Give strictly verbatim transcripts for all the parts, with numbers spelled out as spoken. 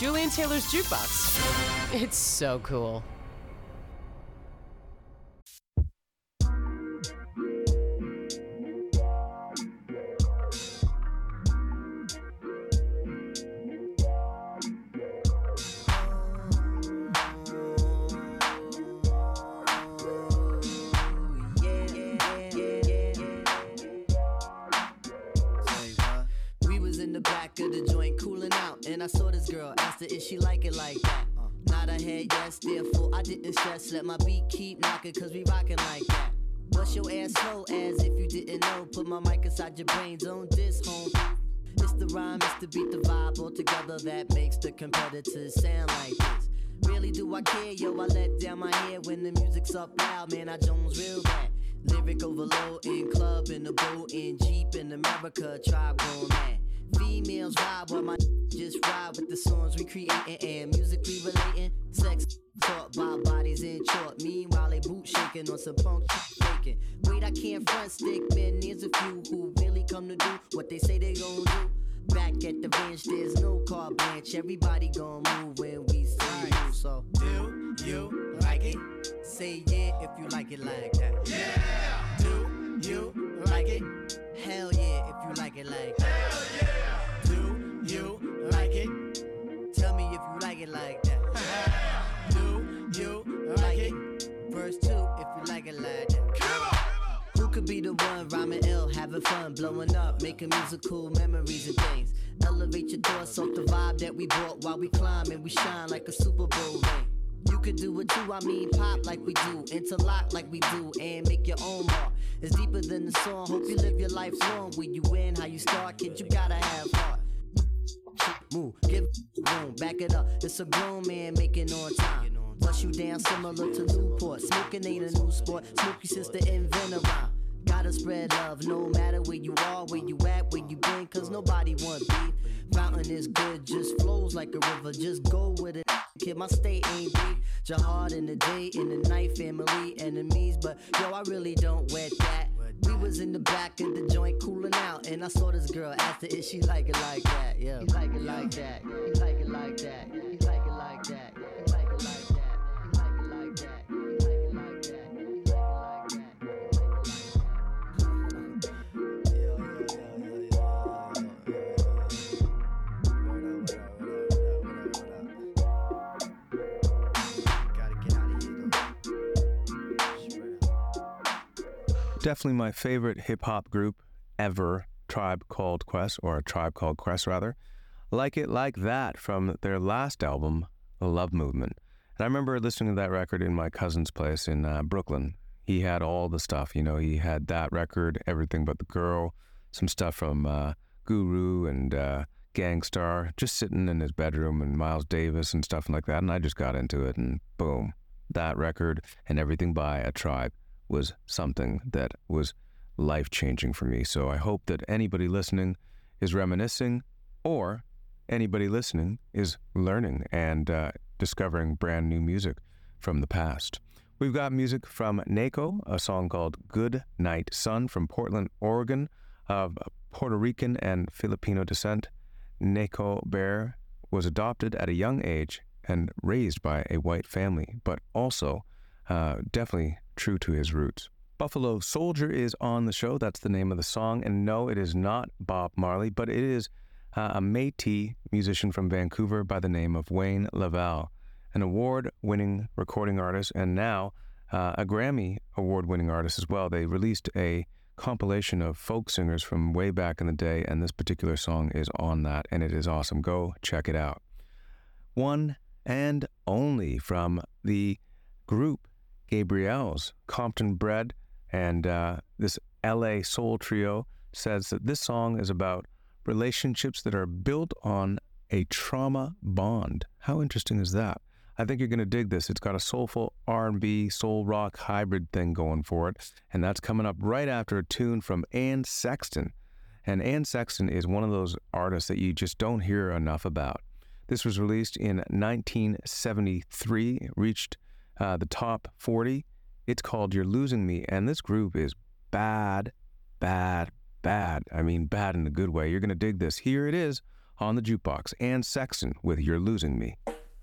Julian Taylor's Jukebox. It's so cool. And I saw this girl, asked her if she like it like that. Uh, Nod her head, yes, therefore I didn't stress. Let my beat keep knocking, cause we rockin' like that. Bust your ass slow as if you didn't know. Put my mic inside your brain, zone this home. It's the rhyme, it's the beat, the vibe all together that makes the competitors sound like this. Really do I care, yo, I let down my hair when the music's up loud, man, I Jones real bad. Lyric overload in club, in the boat, in Jeep, in America, tribe going mad. Females ride while my just ride with the songs we creating and musically relating. Sex taught by bodies in short. Meanwhile, they boot shaking on some punk faking. Wait, I can't front stick, man. There's a few who really come to do what they say they gon' do. Back at the ranch, there's no carte blanche. Everybody gon' move when we say right. Move. So, do you like it? Say yeah if you like it like that. Yeah! Do you like it? Hell yeah if you like it like that. Hell yeah! Do you like it? Tell me if you like it like that. Do you like it? Verse two if you like it like that. Come on! Who could be the one rhyming ill, having fun, blowing up, making musical memories and things? Elevate your thoughts off the vibe that we brought while we climb and we shine like a Super Bowl ring. You could do it too, I mean pop like we do, interlock like we do, and make your own mark. It's deeper than the song, hope you live your life long. Where you win, how you start, kid, you gotta have heart. Move, give room, back it up, it's a grown man making on time. Bust you down similar to Newport, smoking ain't a new sport, Smokey since the inventor rhyme. Gotta spread love, no matter where you are, where you at, where you been, cause nobody want beef. Fountain is good, just flows like a river, just go with it. Kid, my state ain't deep. Jihad in the day, in the night, family, enemies, but yo, I really don't wet that. We was in the back of the joint cooling out, and I saw this girl, asked her if she like it like that, yeah. You like it like that, you like it like that, you like it like that, you like it like that. Definitely my favorite hip-hop group ever, Tribe Called Quest, or A Tribe Called Quest, rather. Like It Like That from their last album, The Love Movement. And I remember listening to that record in my cousin's place in uh, Brooklyn. He had all the stuff, you know, he had that record, Everything But the Girl, some stuff from uh, Guru and uh, Gangstar, just sitting in his bedroom, and Miles Davis and stuff like that. And I just got into it, and boom, that record and Everything by A Tribe was something that was life-changing for me. So I hope that anybody listening is reminiscing, or anybody listening is learning and uh, discovering brand new music from the past. We've got music from Nako, a song called Good Night Sun from Portland, Oregon, of Puerto Rican and Filipino descent. Nako Bear was adopted at a young age and raised by a white family, but also uh, definitely true to his roots. Buffalo Soldier is on the show. That's the name of the song. And no, it is not Bob Marley, but it is uh, a Métis musician from Vancouver by the name of Wayne Laval, an award-winning recording artist, and now uh, a Grammy award-winning artist as well. They released a compilation of folk singers from way back in the day, and this particular song is on that, and it is awesome. Go check it out. One and only from the group Gabrielle's, Compton bred, and uh, this L A soul trio says that this song is about relationships that are built on a trauma bond. How interesting is that? I think you're going to dig this. It's got a soulful R and B, soul rock hybrid thing going for it, and that's coming up right after a tune from Anne Sexton. And Anne Sexton is one of those artists that you just don't hear enough about. This was released in nineteen seventy-three, reached Uh, the top forty. It's called You're Losing Me, and this group is bad, bad, bad. I mean, bad in a good way. You're going to dig this. Here it is on the Jukebox, and Sexton with You're Losing Me.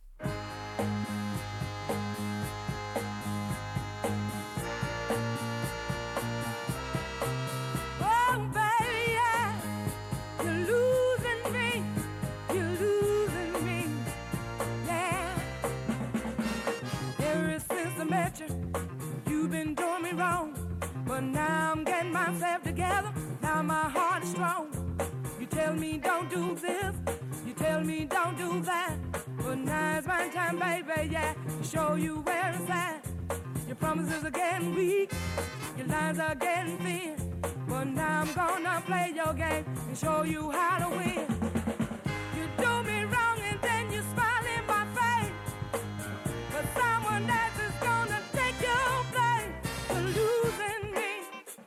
You've been doing me wrong, but now I'm getting myself together. Now my heart is strong. You tell me don't do this, you tell me don't do that, but now it's my time, baby, yeah, to show you where it's at. Your promises are getting weak, your lines are getting thin, but now I'm gonna play your game and show you how to win. You do me wrong and then you smile in my face, but someone else is gonna take your place. You're losing me,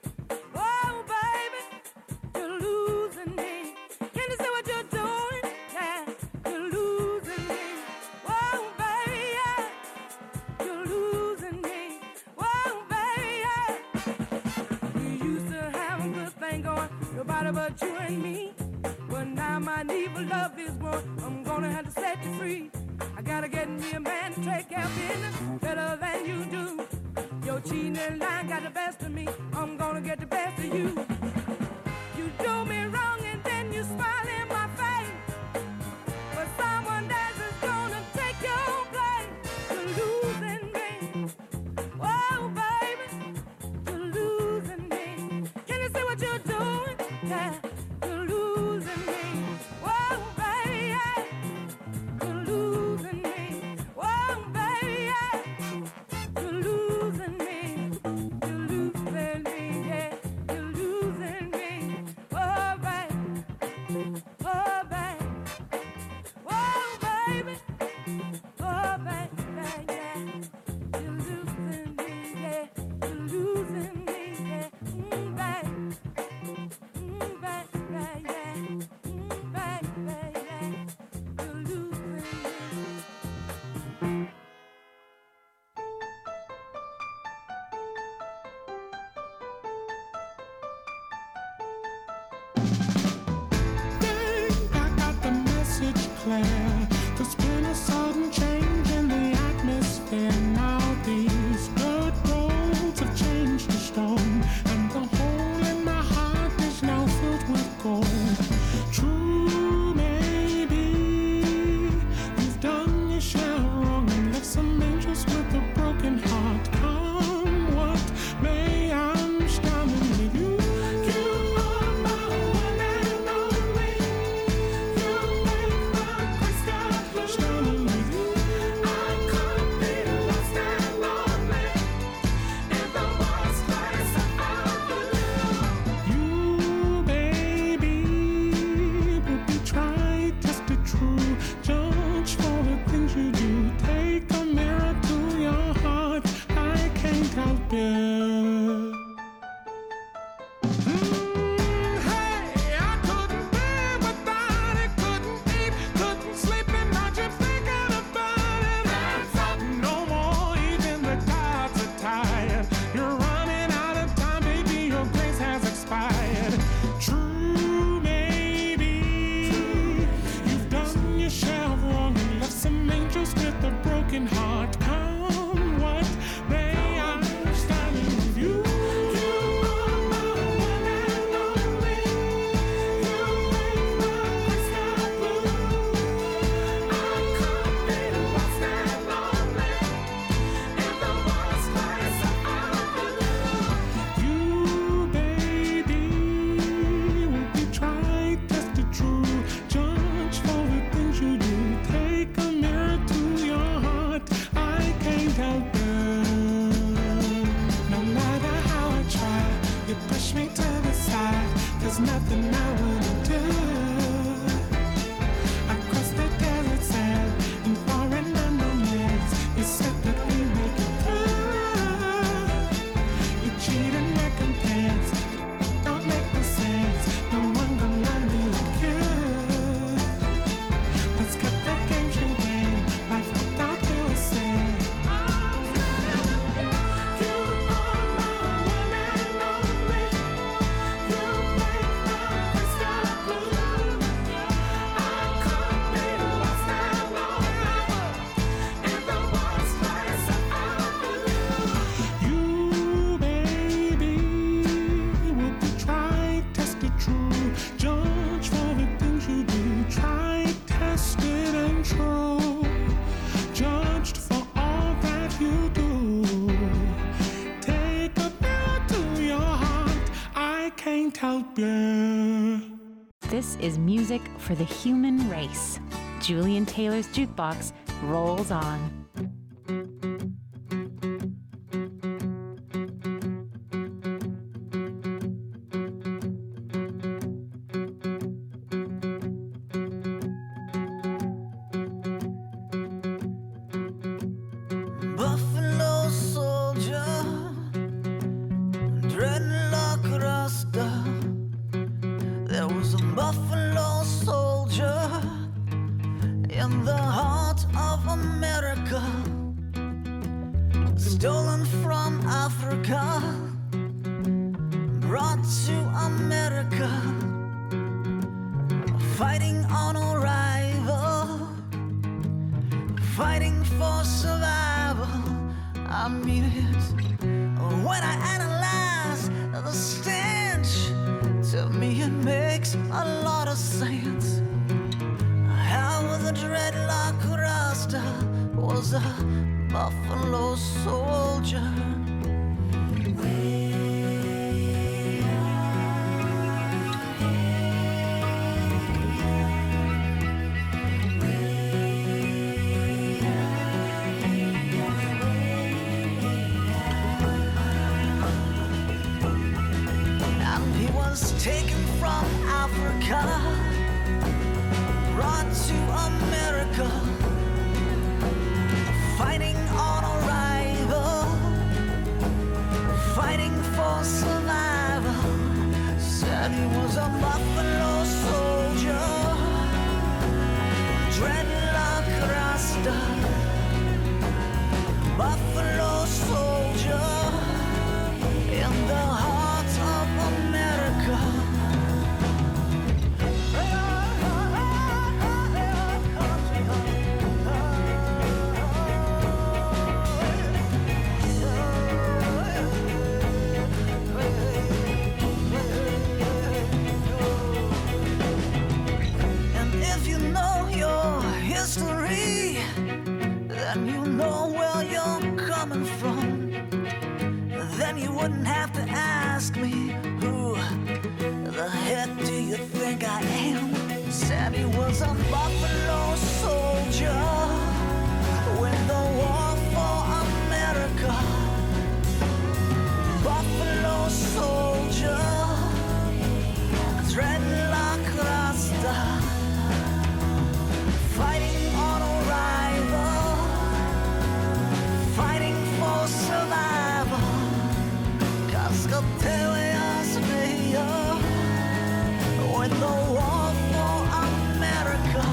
oh baby, you're losing me. Can you see what you're doing? Yeah, you're losing me, oh baby, yeah, you're losing me, oh baby, yeah. We used to have a good thing going, nobody but you and me, but now my need for love is growing. I'm gonna have to set you free. I gotta get me a man to take care of business better than you do. Your cheating and lying got the best of me. I'm gonna get the best of you. You do me wrong and then you smile in my face, but someone else is gonna take your place. You're losing me, oh baby, you're losing me. Can you see what you're doing? Yeah, you're losing me, oh baby, yeah. You're losing me, oh baby, yeah. You're losing me, you're losing me, yeah. You're losing me, oh baby, oh baby, oh baby, oh baby, yeah. You're losing me, yeah. You're losing me, yeah. Mm, baby, mm, baby, yeah. Mm, baby, yeah. You're losing me. Think I got the message clear. There's been a sudden change in the atmosphere. Now these dirt roads have changed to stone, and the hole in my heart is now filled with gold. True, maybe you've done your share wrong and left some angels with a broken heart. Come what may, I'm standing with you. You are my one and only. You make my help you. This is music for the human race. Julian Taylor's Jukebox rolls on. Buffalo soldier, dreadlock rasta. There was a buffalo soldier in the heart of America, stolen from Africa, brought to America, fighting on arrival, fighting for survival. I mean it when I analyze the stench. To me it makes a lot of sense. How the dreadlock rasta was a buffalo soldier. Taken from Africa, brought to America, fighting on arrival, fighting for survival. Said he was a buffalo soldier, dreadlock rasta, buffalo soldier in the heart of America. History, then you know where you're coming from. Then you wouldn't have to ask me, who the heck do you think I am? Said he was a buffalo soldier when the war for America. Buffalo soldier, dreadlock rasta, fighting on arrival, fighting for survival. Cause go tell us when the war for America.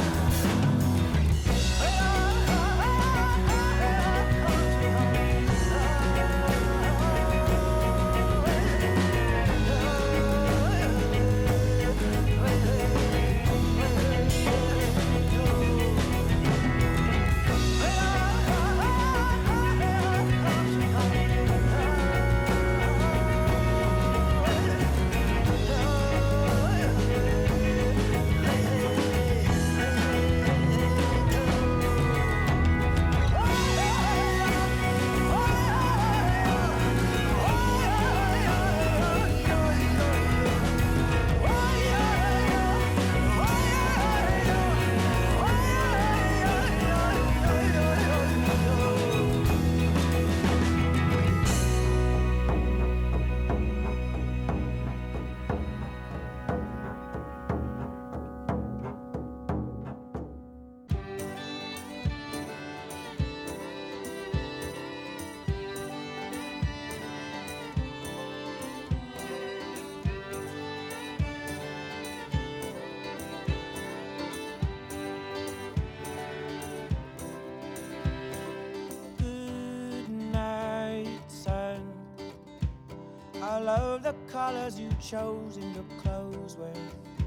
I love the colors you've chosen your clothes with.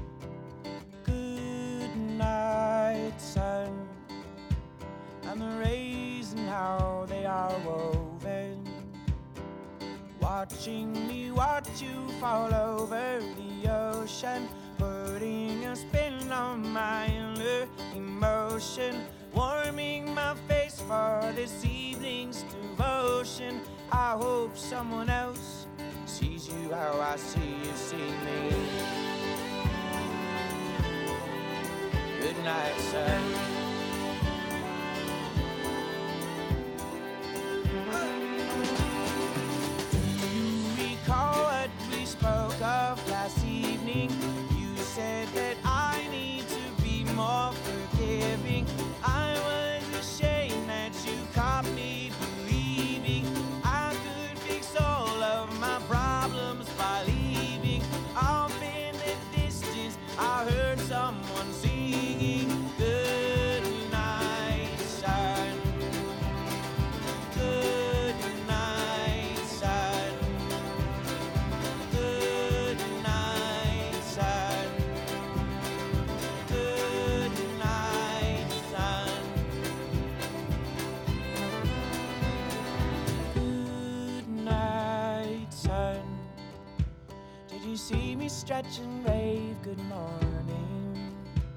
Good night, sun, and the rays and how they are woven. Watching me watch you fall over the ocean, putting a spin on my inner emotion, warming my face for this evening's devotion. I hope someone else sees you how I see you see me. Good night, son. Spoke of last evening. You said that I need to be more forgiving. I was ashamed that you caught me believing I could fix all of my problems by leaving. Off in the distance I heard someone singing, good night, son. Good night, son. See me stretch and rave, good morning.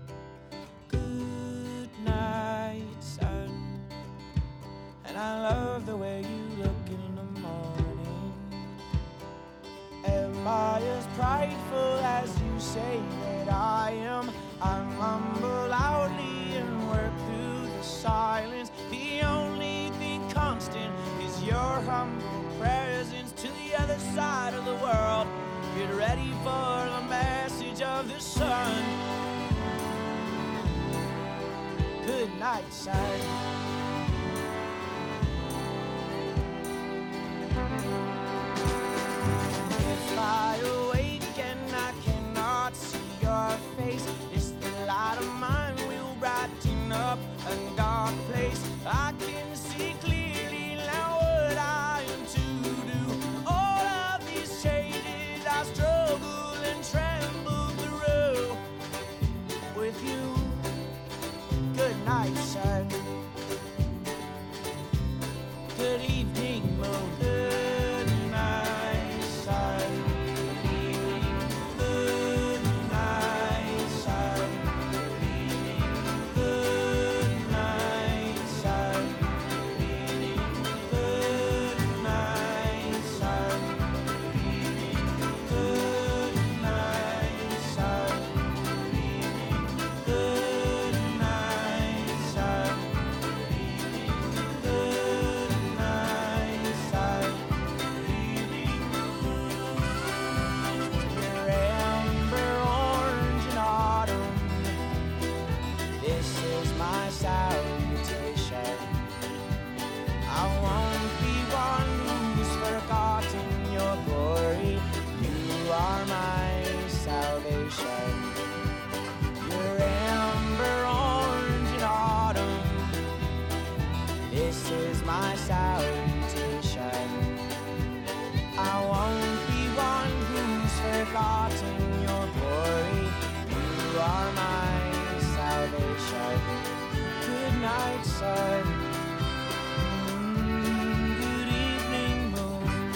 Good night, son. And I love the way you look in the morning. Am I as prideful as you say that I am? I mumble loudly and work through the silence. The only thing constant is your humble presence to the other side of the world. Get ready for the message of the sun. Good night, son. If I awake and I cannot see your face, it's the light of mine will brighten up a dark place. I can see clearly now what I am to do. All of these changes I struggle and tremble through with you. Good night, son. Good evening, moon. Good night, son. Good evening. Good night, son. Good evening. Good night, son. Good evening. Good night, son. Good evening. Good night, son. Good evening. Good night, son. Good evening. Good night, son. Good evening. Your amber orange and autumn. This is my salutation. I won't be one who's forgotten your glory. You are my salvation. Your amber orange and autumn. This is my salutation. I won't be one who's forgotten your glory. You are my salvation. Good night, son. Mm, good evening, moon.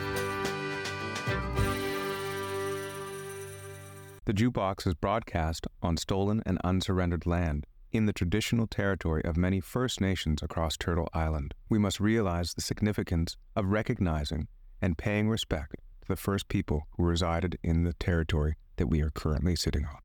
The Jukebox is broadcast on stolen and unsurrendered land in the traditional territory of many First Nations across Turtle Island. We must realize the significance of recognizing and paying respect to the first people who resided in the territory that we are currently sitting on.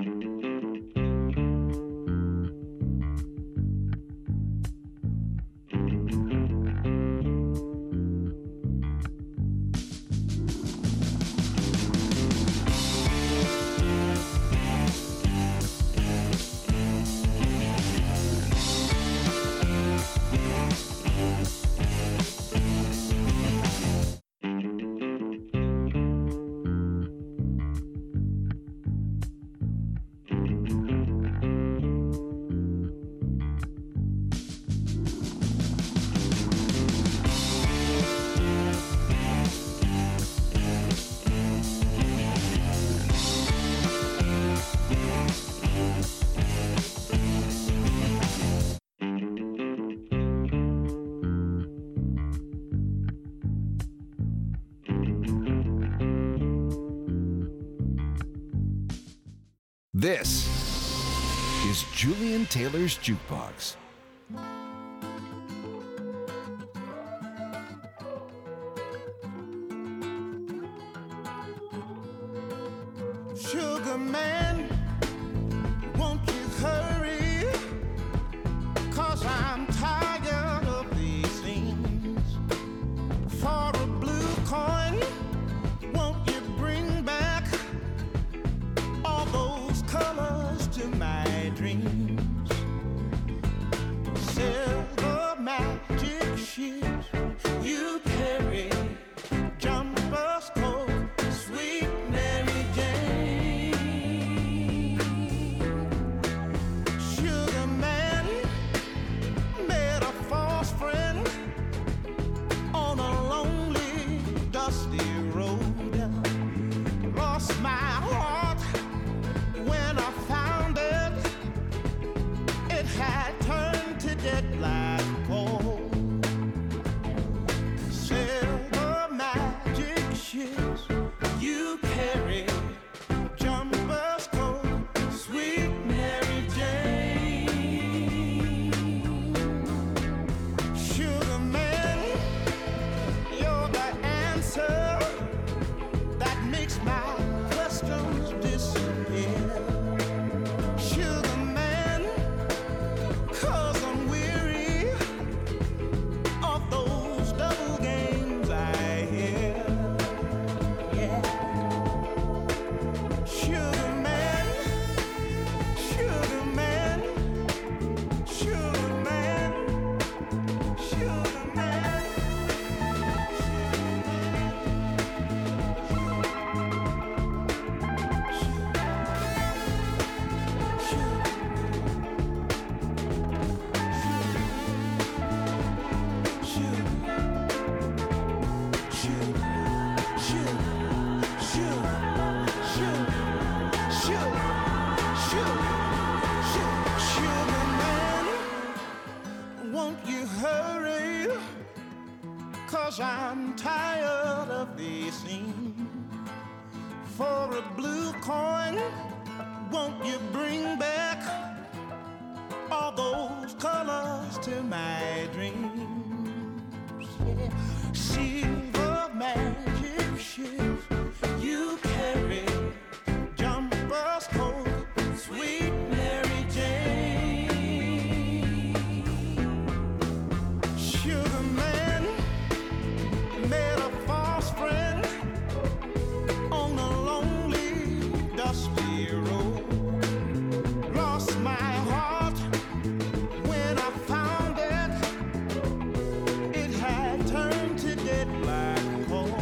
This is Julian Taylor's Jukebox. had turned to dead black coal. Sail the magic ships you carry, jumpers coat, sweet Mary Jane. Sugar man, you're the answer that makes my questions disappear. Sugar man, 'cause I'm weary of those double games I hear. Yeah. Sugar man, sugar man, sugar man, sugar man. Won't you hurry? 'Cause I'm tired of the scene. For a blue coin, won't you bring back all those colors to my dreams? Yeah. Silver magic ships you carry, jumpers coat, sweet Mary Jane. Sugar man made a false friend on a lonely, dusty road. Lost my heart when I found it. It had turned to dead black coal.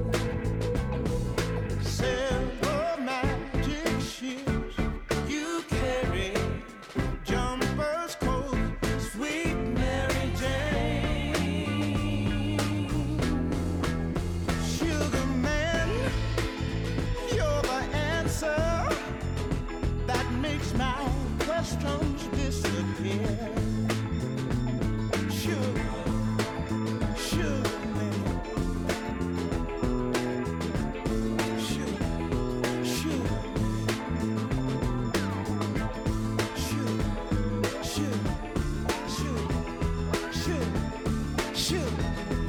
Silver magic ships you carry, jumpers coat, sweet Mary Jane. Sugar man, you're the answer that makes my questions disappear. Sugar, sugar man, sugar, sugar, sugar, sugar, sugar, sugar, sugar.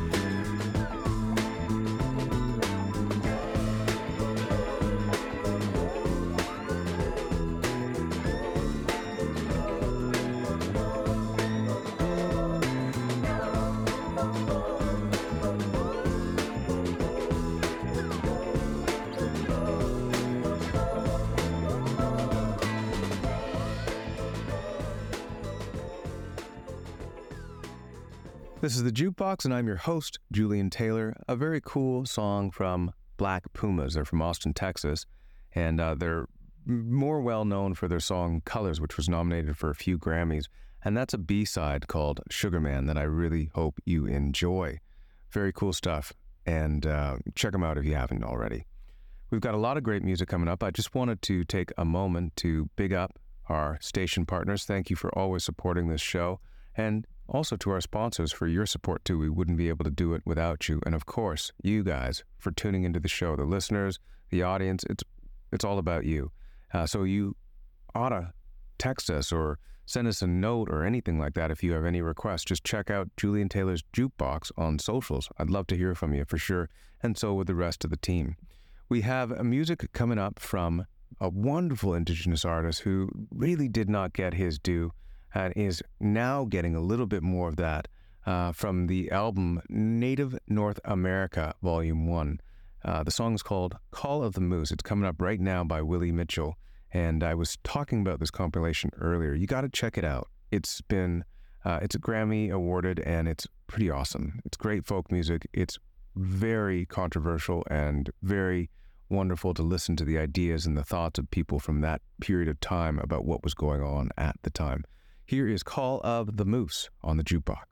This is the Jukebox, and I'm your host, Julian Taylor. A very cool song from Black Pumas. They're from Austin, Texas, and uh, they're more well known for their song Colors, which was nominated for a few Grammys. And that's a B-side called Sugar Man that I really hope you enjoy. Very cool stuff, and uh, check them out if you haven't already. We've got a lot of great music coming up. I just wanted to take a moment to big up our station partners. Thank you for always supporting this show, and also to our sponsors for your support too. We wouldn't be able to do it without you. And of course, you guys for tuning into the show, the listeners, the audience. It's it's all about you. Uh, so you ought to text us or send us a note or anything like that if you have any requests. Just check out Julian Taylor's Jukebox on socials. I'd love to hear from you for sure, and so would the rest of the team. We have a music coming up from a wonderful Indigenous artist who really did not get his due and is now getting a little bit more of that uh, from the album Native North America, Volume one. Uh, the song is called Call of the Moose. It's coming up right now by Willie Mitchell, and I was talking about this compilation earlier. You got to check it out. It's been, uh, it's Grammy awarded, and it's pretty awesome. It's great folk music. It's very controversial and very wonderful to listen to the ideas and the thoughts of people from that period of time about what was going on at the time. Here is Call of the Moose on the Jukebox.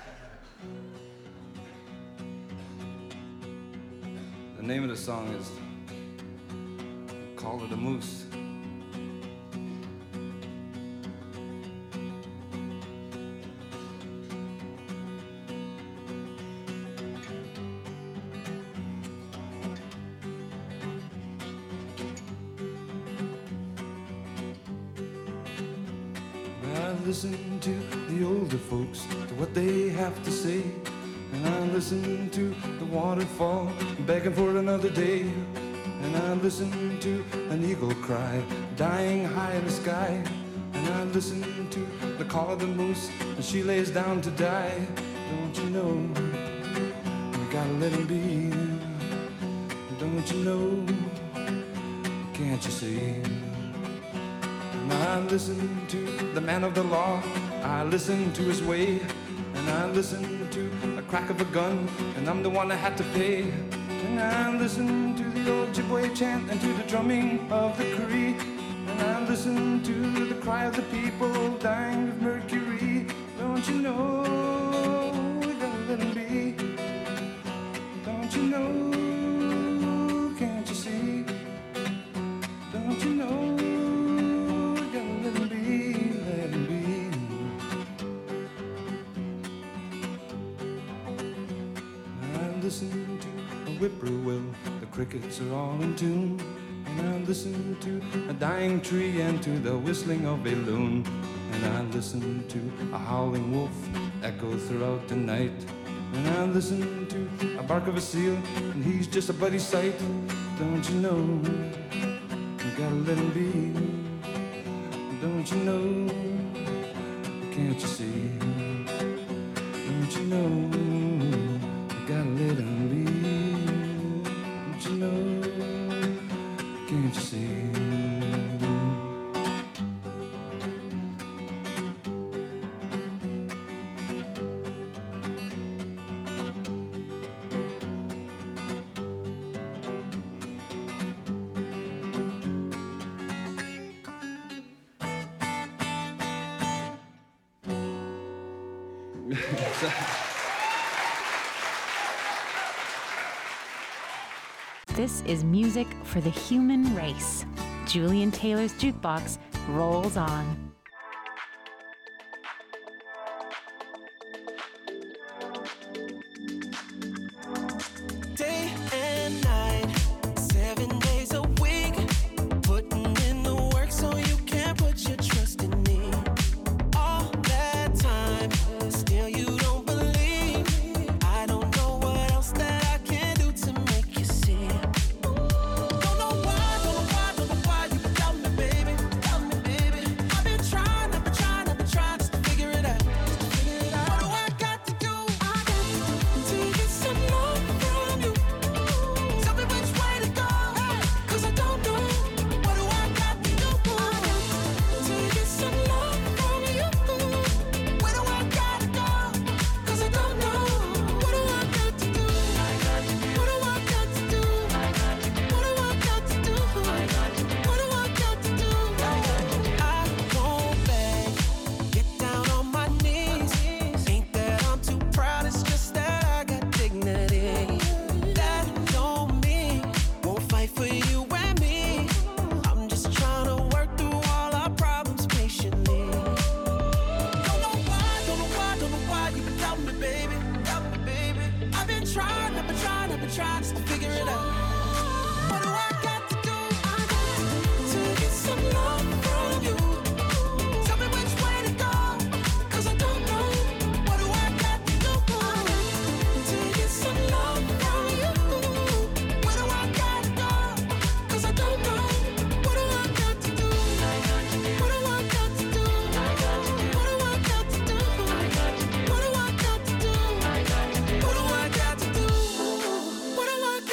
The name of the song is Call of the Moose. listen to the older folks, to what they have to say. And I listen to the waterfall, begging for another day. And I listen to an eagle cry, dying high in the sky. And I listen to the call of the moose as she lays down to die. Don't you know, we gotta let him be. Don't you know, can't you see? And I listen to the man of the law, I listen to his way. And I listen to the crack of a gun, and I'm the one that had to pay. And I listen to the old Ojibwe chant and to the drumming of the Cree. And I listen to the cry of the people dying of mercury. Don't you know, we gotta let him be. Don't you know, can't you see? Don't you know, we gotta let him be, let him be. I listen to a whippoorwill, the crickets are all in tune. And I listen to a dying tree and to the whistling of a loon. And I listen to a howling wolf echo throughout the night. And I listen to a bark of a seal, and he's just a bloody sight. Don't you know, you gotta let him be. Don't you know, can't you see? Don't you know, you gotta let him be. Don't you know, can't you see? This is music for the human race. Julian Taylor's Jukebox rolls on. Day and night, seven days a week, putting in the work so you can put your trust in me. All that time, still you don't believe. I don't know what else that I can do to make you see. Don't know why, don't know why, don't know why you doubt me, baby, doubt me, baby. I've been trying, I've been trying, I've been trying just to figure it out, just to figure it out. What do I got to do? I got to get some love from you. Tell me which way to go, 'cause I don't know. What do I got to do? To get some love from you. Where do I gotta go? 'Cause I don't know. What do I got to do? What do I got to do? What do I got to do? What do I got to do? I won't beg, get down on my knees. Ain't that I'm too proud, it's just that I got dignity. That don't mean won't fight for you and me. I'm just trying to work through all our problems patiently. Don't know why, don't know why, don't know why you been doubting me, baby, doubting me, baby. I've been trying, I've been trying, I've been trying just to figure it out. What do I got to do? To get some love from you. Tell me which way to go, 'cause I don't know. What do I got to do? To get some love from you. Where do I gotta go? 'Cause I don't know. What do I got to do? What do I got to do? What do I got to do? What do I got to do? What do I got to do? What do I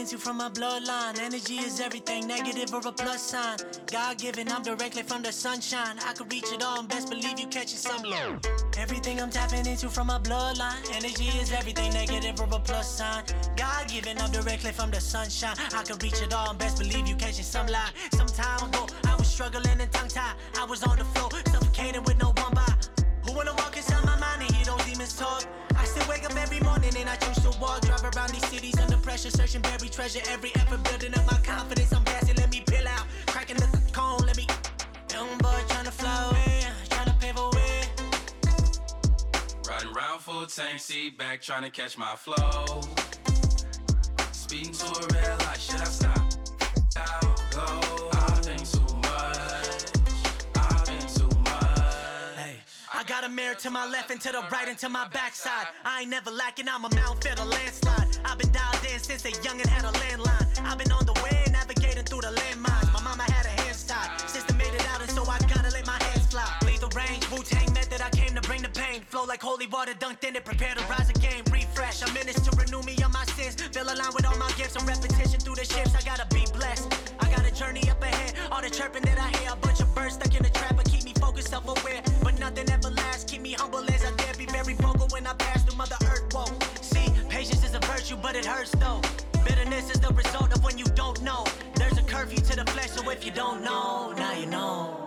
into from my bloodline. Energy is everything, negative or a plus sign. God-given, I'm directly from the sunshine. I could reach it all and best believe you catching some low. Everything I'm tapping into from my bloodline. Energy is everything, negative or a plus sign. God-given, I'm directly from the sunshine. I could reach it all and best believe you catching some lie. Some time ago, I was struggling and tongue-tied. I was on the floor, suffocating with no one by. Who wanna walk inside my mind and hear those demons talk? I still wake up every morning and I choose to walk. Drive around these cities under pressure, searching buried treasure. Every effort building up my confidence. I'm gassing, let me peel out. Cracking the cone, let me. Young boy trying to fly away, trying to pave a way. Riding round full tank, seat back, trying to catch my flow. Speeding to a red light, should I stop? I'll go. I think too much. I think too much. Hey, I got a mirror to my left and to the right and to my backside. I ain't never lacking, I'm a Mount Fit, a landslide. I've been dialed in since a youngin' had a landline. I've been on the way, navigating through the landmines. My mama had her hands tied. Sister made it out and so I gotta let my hands fly. Lead the range, Wu-Tang method, I came to bring the pain. Flow like holy water, dunked in it, prepare to rise again. Refresh, I'm in this to renew me on my sins. Feel aligned with all my gifts, some repetition through the shifts. I gotta be blessed, I got a journey up ahead. All the chirping that I hear, a bunch of birds stuck in the trap, but keep me focused, self-aware. But nothing ever lasts, keep me humble as I dare. Be very vocal when I pass through Mother Earth, whoa. See, patience is a virtue, but it hurts though. Bitterness is the result of when you don't know. There's a curfew to the flesh, so if you don't know, now you know.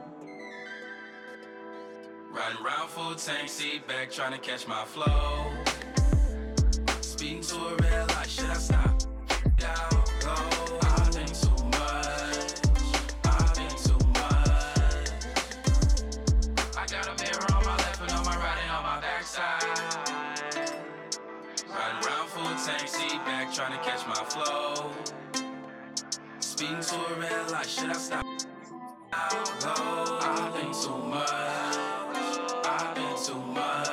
Riding round full tank, seat back, trying to catch my flow. Speeding to a red light, should I stop? I'll go. I think too much. I think too much. I got a mirror on my left and on my right and on my backside. Riding round full tank, seat back, trying to catch my flow. Speeding to a red light, should I stop? I'll go. I think too much. I think too much.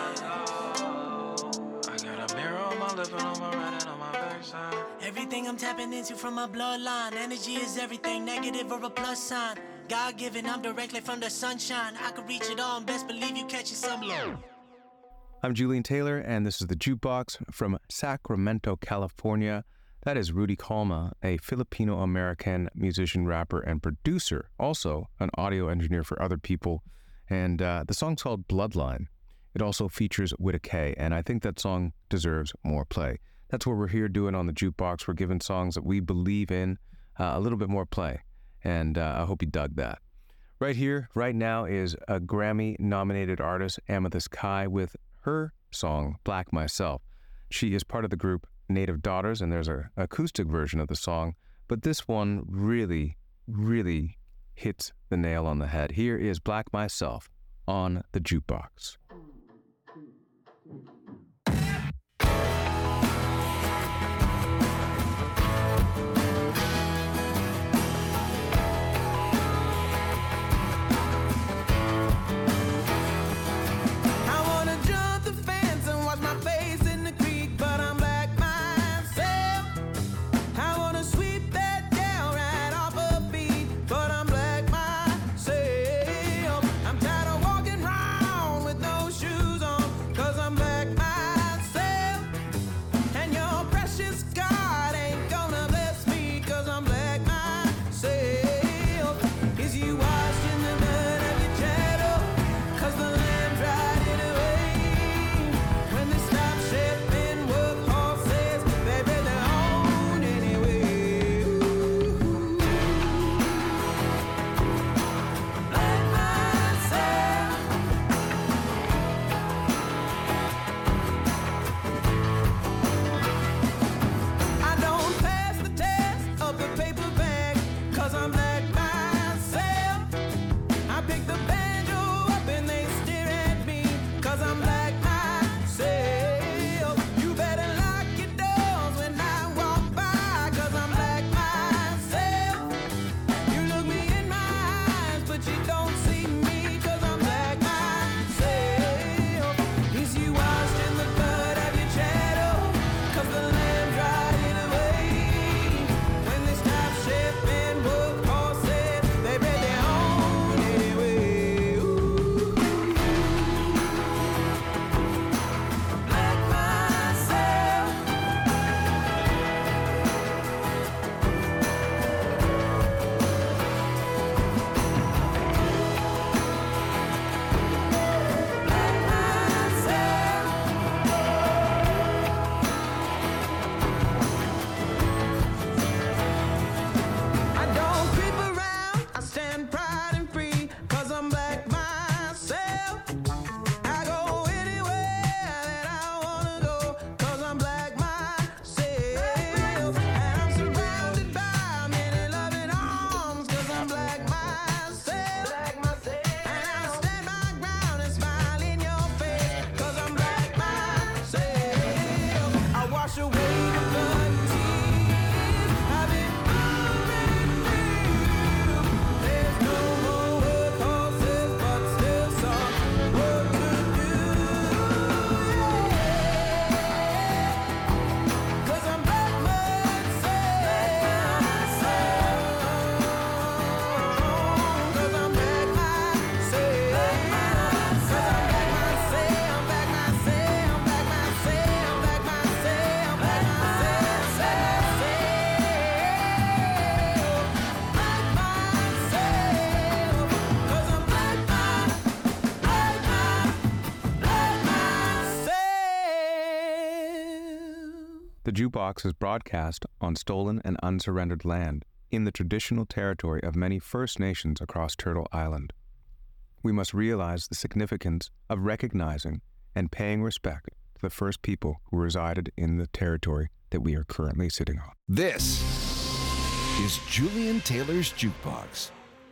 I got a mirror on my left and on my right and on my backside. Everything I'm tapping into from my bloodline. Energy is everything, negative or a plus sign. God-given, I'm directly from the sunshine. I could reach it all and best believe you catching some low. I'm Julian Taylor, and this is the Jukebox from Sacramento, California. That is Rudy Calma, a Filipino-American musician, rapper, and producer, also an audio engineer for other people. And uh, the song's called Bloodline. It also features Wita K, and I think that song deserves more play. That's what we're here doing on the Jukebox. We're giving songs that we believe in uh, a little bit more play, and uh, I hope you dug that. Right here, right now, is a Grammy-nominated artist, Amethyst Kai, with her song, Black Myself. She is part of the group Native Daughters, and there's an acoustic version of the song, but this one really, really hits the nail on the head. Here is Black Myself on the Jukebox. But I'm black myself. I'm tired of walking around with no The Jukebox is broadcast on stolen and unsurrendered land in the traditional territory of many First Nations across Turtle Island. We must realize the significance of recognizing and paying respect to the first people who resided in the territory that we are currently sitting on. This is Julian Taylor's Jukebox.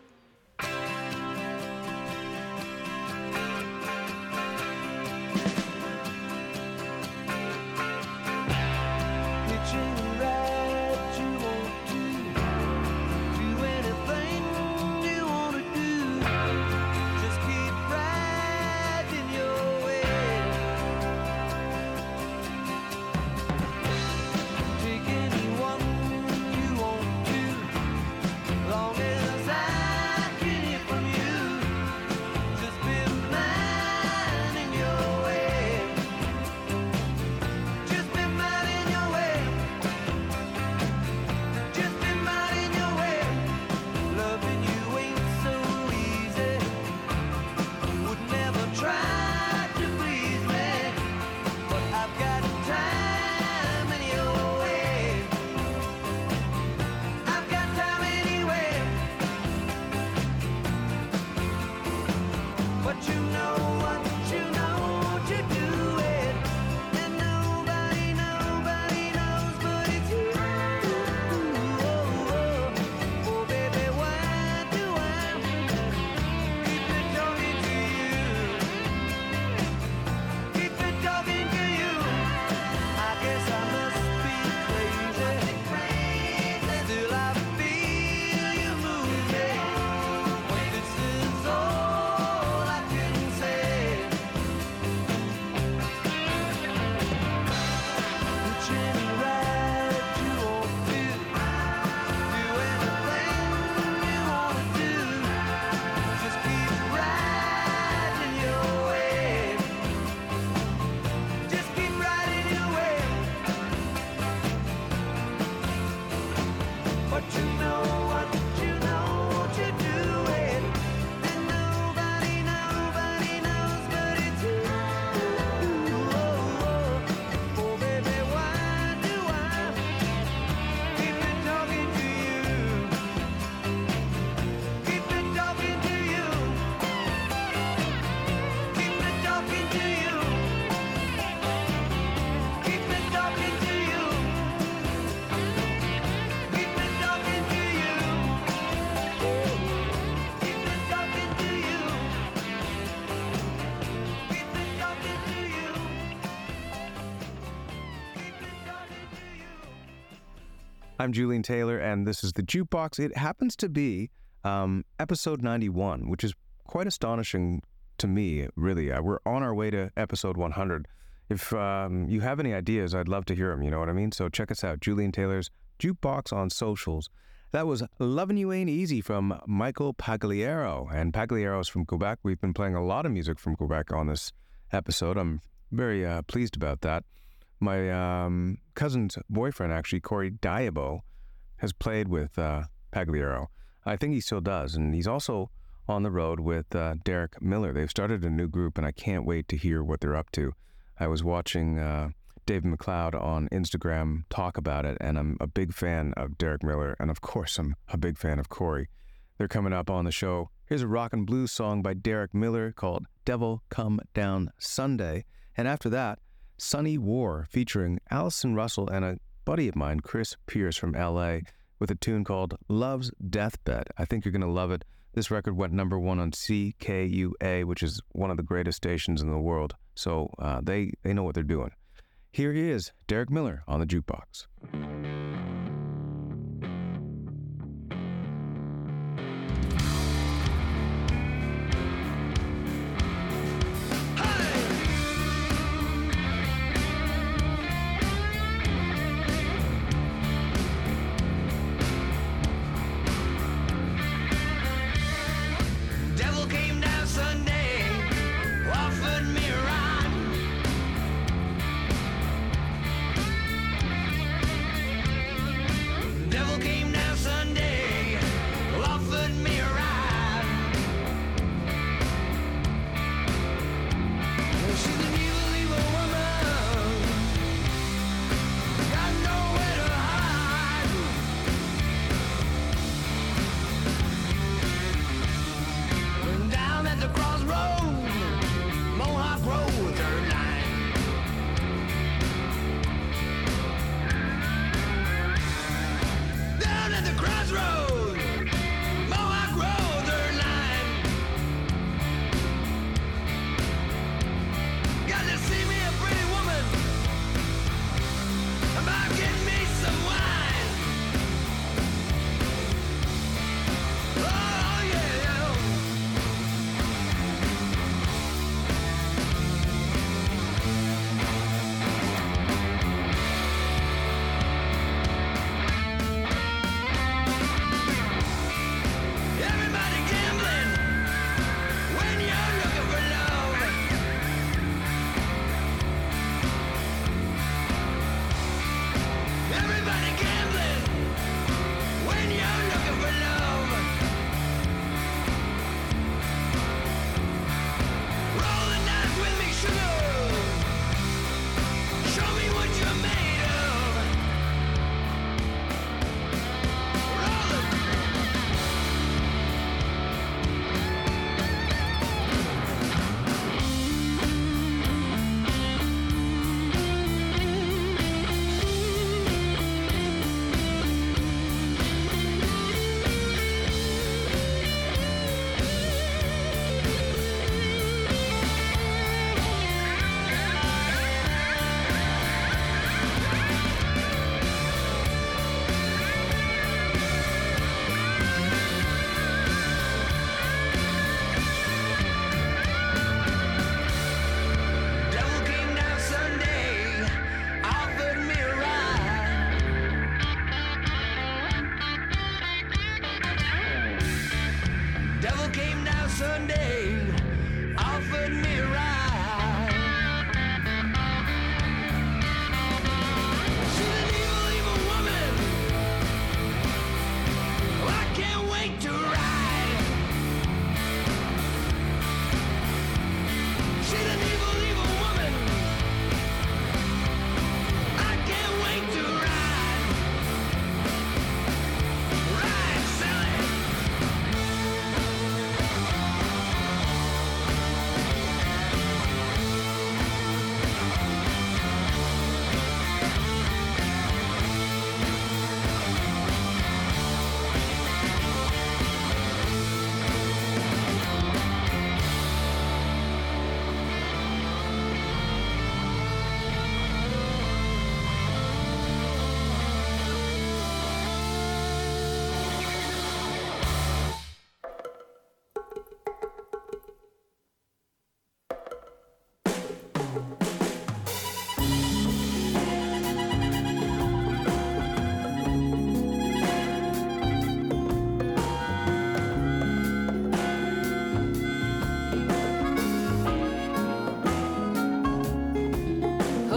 I'm Julian Taylor, and this is the Jukebox. It happens to be um, episode ninety-one, which is quite astonishing to me, really. Uh, we're on our way to episode one hundred. If um, you have any ideas, I'd love to hear them, you know what I mean? So check us out, Julian Taylor's Jukebox on socials. That was Lovin' You Ain't Easy from Michael Pagliaro, and Pagliaro's from Quebec. We've been playing a lot of music from Quebec on this episode. I'm very uh, pleased about that. My um, cousin's boyfriend, actually, Corey Diabo, has played with uh, Pagliaro. I think he still does, and he's also on the road with uh, Derek Miller. They've started a new group, and I can't wait to hear what they're up to. I was watching uh, David McLeod on Instagram talk about it, and I'm a big fan of Derek Miller, and of course I'm a big fan of Corey. They're coming up on the show. Here's a rock and blues song by Derek Miller called Devil Come Down Sunday, and after that, Sunny War featuring Allison Russell and a buddy of mine, Chris Pierce from L A, with a tune called Love's Deathbed. I think you're going to love it. This record went number one on C K U A, which is one of the greatest stations in the world. So uh, they, they know what they're doing. Here he is, Derek Miller on the Jukebox. Offered me a ride.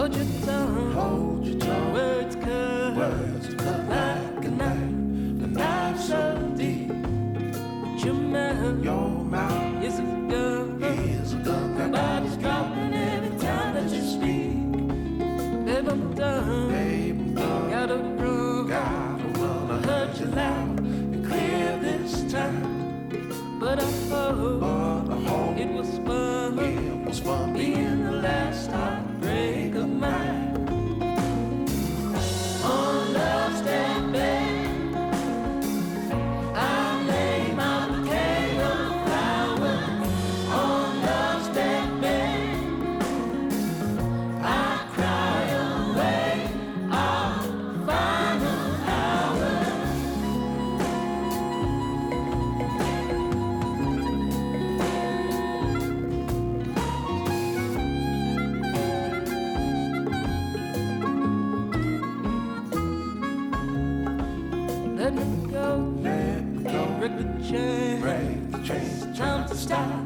Hold your tongue, hold your tongue. Words cut, words cut like a knife, a knife so deep. But your mouth, your mouth is a gun, is a gun. My body's dropping every time that you speak. Babe, I'm done, babe, I'm done. Gotta run, gotta run. I heard you loud and clear this time. But I hope, but I hope it was fun, it was fun being the last heartbreak of mine. On love's deathbed, I lay my bouquet of flowers. On love's deathbed, I cry away our final hours. Let me go, let me go. Break the chain, break the chain. It's time to stop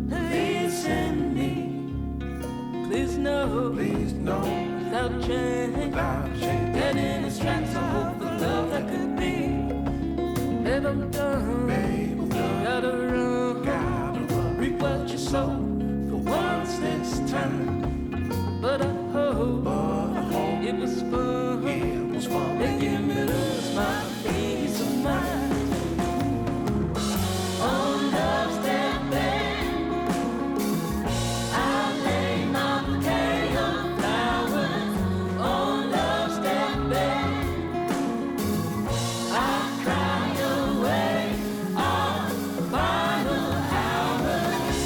listening. Please no, please no. Without change, without change. Dead in its tracks, I hope the love that could be. Babe, I'm done, babe, I'm done. Gotta run, gotta run. Reap what you sow for once this time. But I hope, but I hope it was fun, it was fun. Making me lose my peace of mind. On love's deathbed, I lay my bouquet of flowers. On love's deathbed, I cry away our final hours.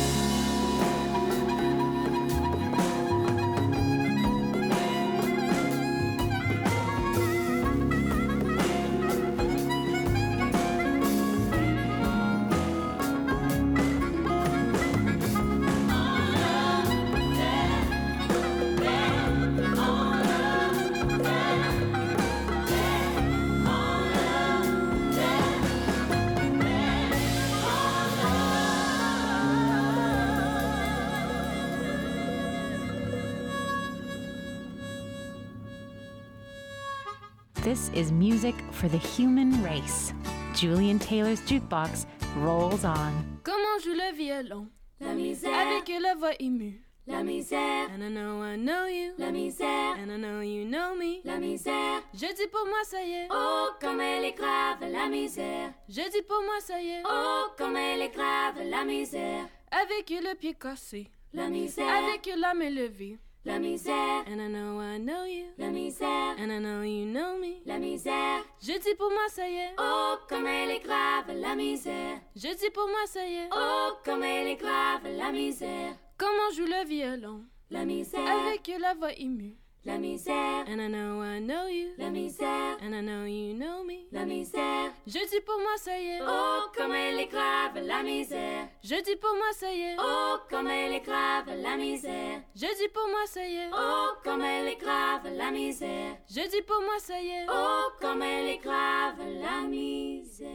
This is music for the human race. Julian Taylor's jukebox rolls on. Comment joue le violon? La misère. Avec la voix émue. La misère. And I know I know you. La misère. And I know you know me. La misère. Je dis pour moi ça y est. Oh, comme elle est grave, la misère. Je dis pour moi ça y est. Oh, comme elle est grave, la misère. Avec le pied cassé. La misère. Avec la main levée. La misère. And I know I know you. La misère. And I know you know me. La misère. Je dis pour moi ça y est. Oh, comme elle est grave, la misère. Je dis pour moi ça y est. Oh, comme elle est grave, la misère. Comment joue le violon? La misère. Avec la voix émue. La misère. And I know I know you. La misère. And I know you know me. La misère. Je dis pour moi ça y est. Oh, comme elle est grave, la misère. Je dis pour moi ça y est. Oh, comme elle est grave, la misère. Je dis pour moi ça y est. Oh, comme elle est grave, la misère. Je dis pour moi ça y est. Oh, comme elle est grave, la misère.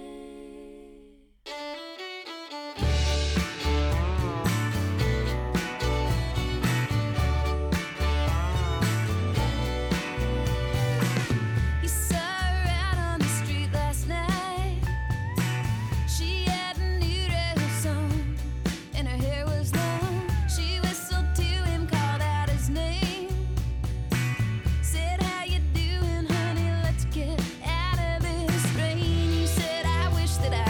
That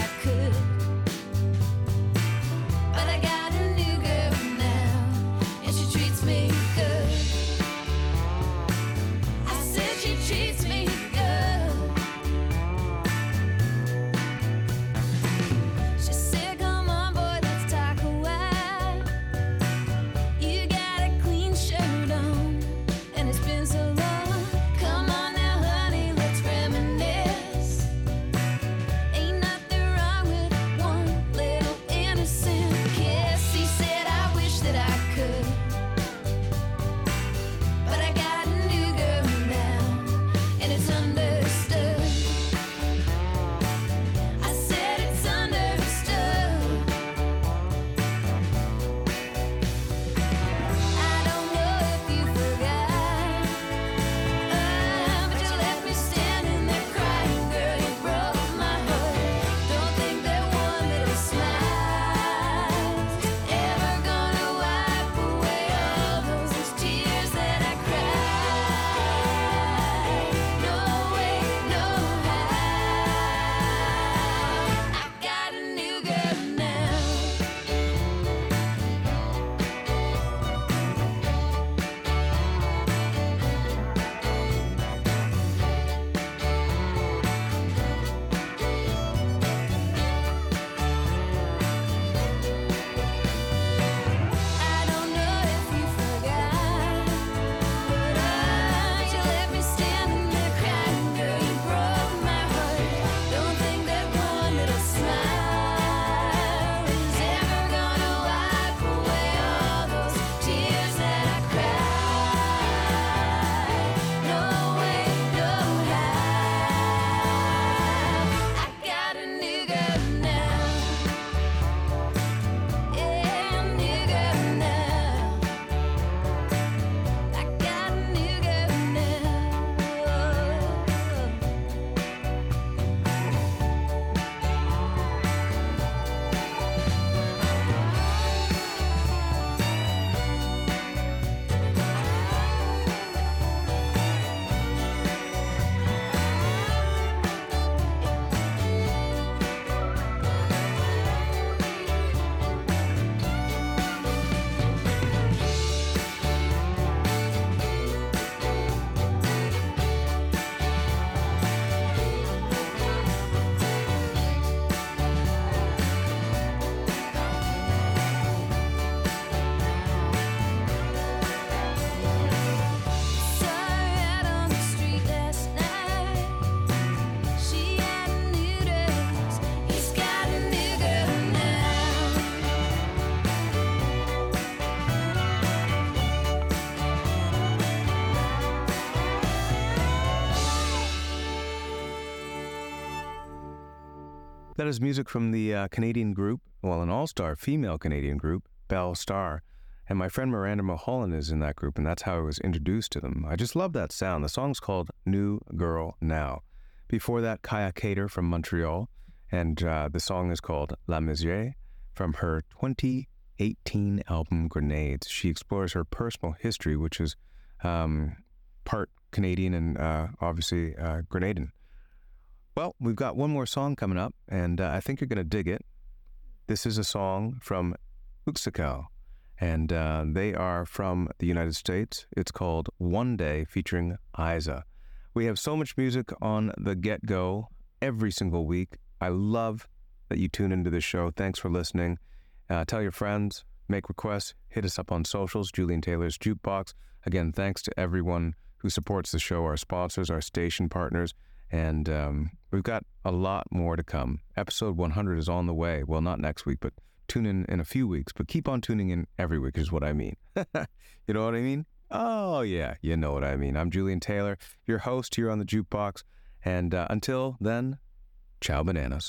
That is music from the uh, Canadian group, well, an all-star female Canadian group, Belle Starr. And my friend Miranda Mulholland is in that group, and that's how I was introduced to them. I just love that sound. The song's called New Girl Now. Before that, Kaya Cater from Montreal, and uh, the song is called La Misère from her twenty eighteen album Grenades. She explores her personal history, which is um, part Canadian and uh, obviously uh, Grenadian. Well, we've got one more song coming up, and uh, I think you're going to dig it. This is a song from Uxacal, and uh, they are from the United States. It's called One Day, featuring Isa. We have so much music on the get-go every single week. I love that you tune into the show. Thanks for listening. Uh, tell your friends, make requests, hit us up on socials, Julian Taylor's Jukebox. Again, thanks to everyone who supports the show, our sponsors, our station partners, and um, we've got a lot more to come. Episode one hundred is on the way. Well, not next week, but tune in in a few weeks. But keep on tuning in every week is what I mean. You know what I mean? Oh, yeah, you know what I mean. I'm Julian Taylor, your host here on the Jukebox. And uh, until then, ciao bananas.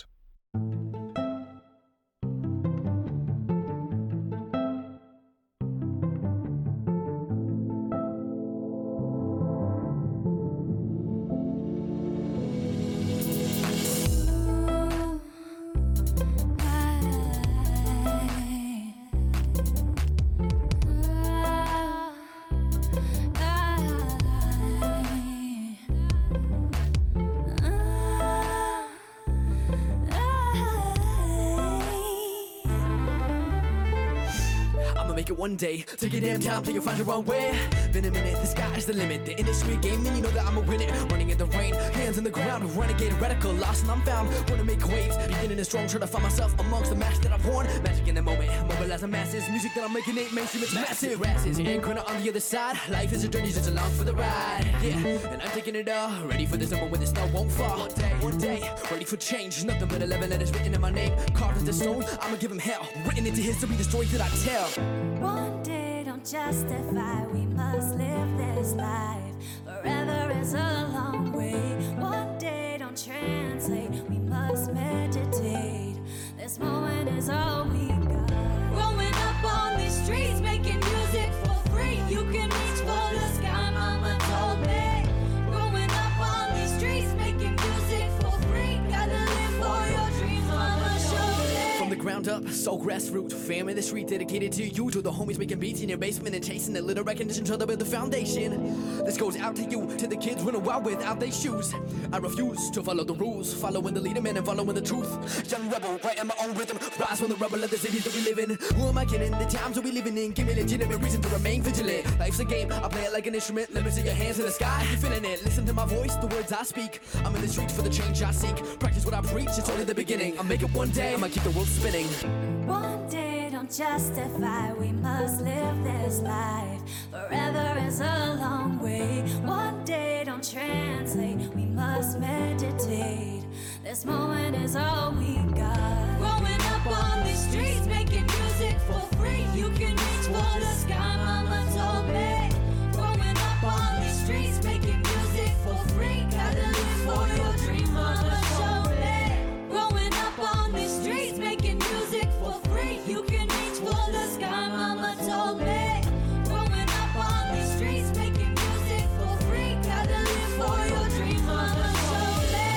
One day, take your damn time till you find your own way. Been a minute, the sky is the limit. The industry game, and you know that I'ma win it. Running in the rain, hands in the ground, renegade, radical, lost and I'm found. Wanna make waves, beginning is strong, trying to find myself amongst the match that I've worn. Magic in the moment, mobilizing masses. Music that I'm making ain't mainstream, it's massive. Rasses, ain't gonna on the other side. Life is a journey, just along for the ride. Yeah, and I'm taking it all, ready for the summer when the snow won't fall. One day, one day, ready for change. Nothing but eleven letters written in my name, carved into stone. I'ma give him hell, written into history, the story that I tell. One day don't justify, we must live this life. Forever is a long way. One day don't translate, we must meditate. This moment is all we got. Growing up on these streets, making music for free. You can reach for the sky, mama told me. Growing up on these streets, making music for free. Gotta live for your dreams, mama showed me. From the ground up, so grassroots, fam in the street dedicated to you, to the homies making beats in your basement and chasing a little recognition, trying to build the foundation. This goes out to you, to the kids running wild without their shoes. I refuse to follow the rules, following the leader man and following the truth. Young rebel, writing my own rhythm, rise from the rubble of the cities that we live in. Who am I kidding? The times that we living in give me legitimate reason to remain vigilant. Life's a game, I play it like an instrument. Let me see your hands in the sky, you feeling it. Listen to my voice, the words I speak. I'm in the streets for the change I seek. Practice what I preach, it's only the beginning. I'll make it one day, I'ma keep the world spinning. One day don't justify, we must live this life. Forever is a long way. One day don't translate, we must meditate. This moment is all we got. Growing up on these streets, making music for free. You can reach for the sky, mama told me. Growing up on these streets, making music for free. Gotta live for your dream, mama showed me. Growing up on these streets, making music for free. You can reach for the sky, mama told me. Growing up on these streets, making music for free. Gotta live for your dream, mama showed me.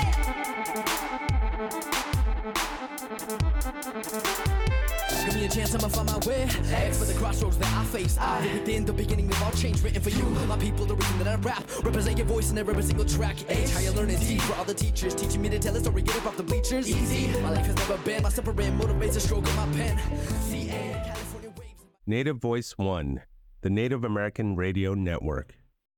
Give me a chance, I'ma find my way. X for the crossroads that I face. I live within the beginning of all change written for you. My people, the reason that I rap. Represent your voice in every single track. H, how you learn is deep. For all the teachers teaching me to tell a story, get up off the bleachers. Easy, my life has never been. My separate motivates a stroke of my pen. C A, California waves. Native Voice One, the Native American Radio Network.